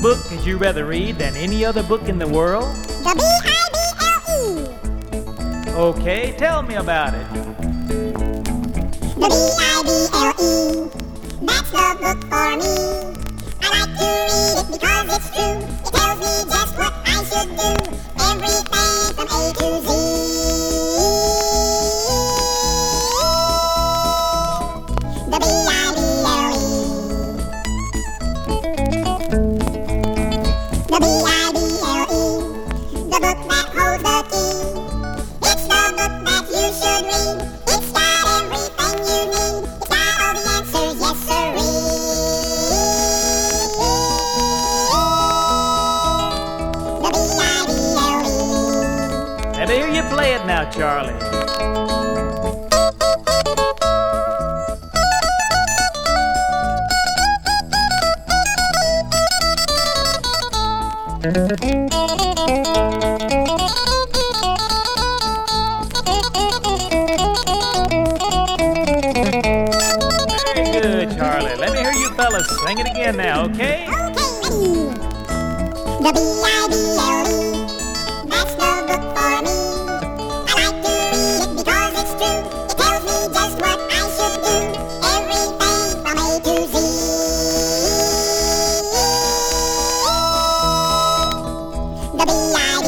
book would you rather read than any other book in the world? The Bible. Okay, tell me about it. The Bible. That's the book for me. I like to read it because it's true. It tells me just what I should do. Everything from A to Z. The Bible. The Bible. The book that holds the key. It's the book that you should read. It's got everything you need. It's got all the answers, yes sirree. The Bible. Let me hear you play it now, Charlie. Very good, Charlie. Let me hear you fellas sing it again now, okay? The Bible. That's the book for me. I like to read it because it's true. It tells me just what I should do. Everything from A to Z. The Bible.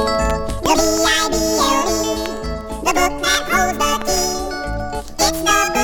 The Bible. The book that holds the key. It's the book